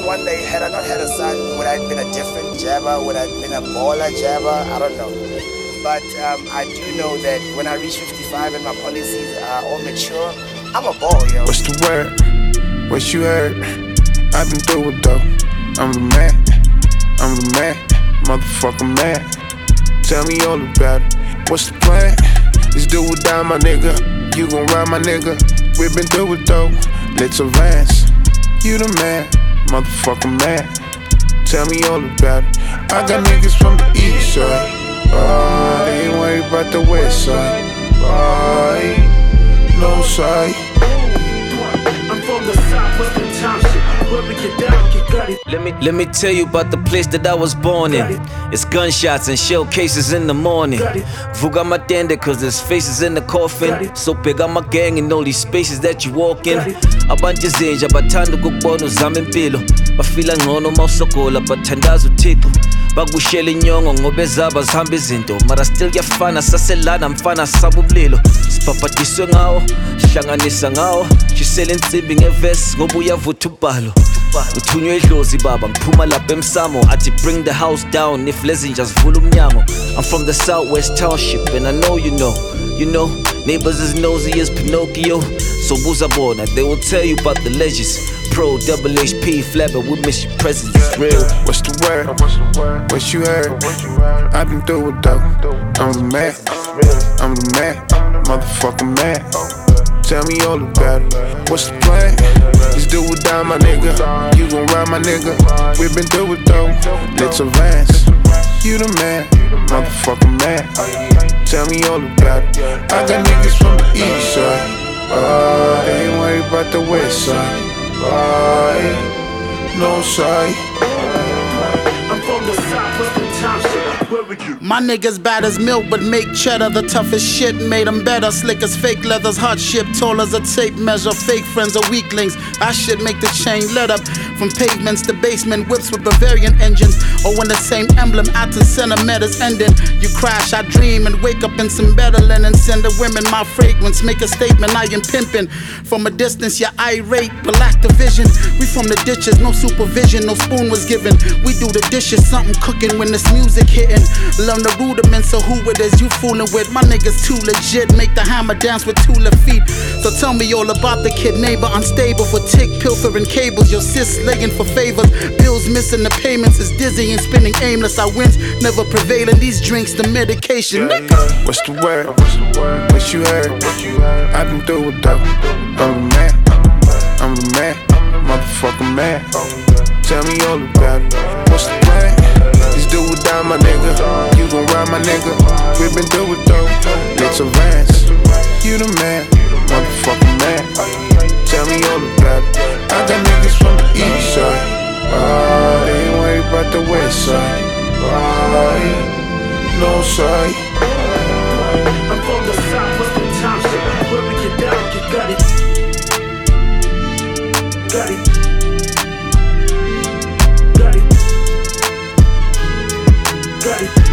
one day, had I not had a son, would I have been a different jabber? Would I have been a baller jabber? I don't know. But I do know that when I reach 55 and my policies are all mature, I'm a ball, yo. What's the word? What you heard? I've been through it though. I'm the man. I'm the man. Motherfucker man. Tell me all about it. What's the plan? Let's do it down, my nigga. You gon' ride, my nigga. We been through it though. Let's advance. You the man. Motherfucker man. Tell me all about it. I got niggas from the east side. They ain't worried about the west side. No side. I'm from the southwestern township, where we get down, get gutty. Let me tell you about the place that I was born in. It's gunshots and shell cases in the morning. Vuga matende cause there's faces in the coffin. So big on my gang in all these spaces that you walk in. Abantu zenja bathanda ukubona uzama impilo. Bafila ngcono mawusogola bathandaza uThixo. Bakushela inyongo ngoba ezaba zihamba izinto. Mara still yafana saselana mfana sabumlilo. Sipaphatiswe ngawo, hlanganisa ngawo. Shisele insimbi ngevesi ngoba uyavutha ubhalo. Uthunywe idlozi baba ngiphuma lapha emsamo. Athi bring the house down if lezinja zivula umnyango. I'm from the southwest township and I know you know. You know, neighbors as nosy as Pinocchio. So buza bona, they will tell you about the legends. Pro, double HP, flabber, we miss your presence, it's real. What's the word? What you heard? I've been through it though. I'm the man. I'm the man. Motherfucker man. Tell me all about it. What's the plan? Let's do it down, my nigga. You gon' ride, my nigga. We been through it though. Let's advance. You the man. Motherfucker man. Tell me all about it. I got niggas from the east side. They ain't worried about the west side. No side. I'm from the southwestern township, where we get. My niggas bad as milk but make cheddar. The toughest shit made them better. Slick as fake leathers, hot ship, tall as a tape measure. Fake friends are weaklings. I should make the chain lit up. From pavements to basement, whips with Bavarian engines. Or when the same emblem at the centimeters ending. You crash, I dream and wake up in some better linen. Send the women my fragrance, make a statement, I am pimping. From a distance, you're irate, but lack the vision. We from the ditches, no supervision, no spoon was given. We do the dishes, something cooking when this music hitting. Learn the rudiments of who it is you fooling with. My niggas too legit, make the hammer dance with 2 left feet. So tell me all about the kid neighbor, unstable for tick, pilfering cables. Your sis laying for favors, bills missing the payments is dizzy and spinning aimless. I wins, never prevailing. These drinks, the medication. Nigga. What's the word? What you heard? I've been through it though. I'm the man. I'm the man. Motherfucker man. Tell me all about it. What's the plan? Let's do it down, my nigga. You gon' ride, my nigga. We been through it though. Let's advance. You the man. Motherfucker man. Tell me all about it. I got niggas from the east side. They ain't worried about the west side. No side. I'm from the southwestern township, where we get down, get gutty. Gutty. Gutty. Gutty.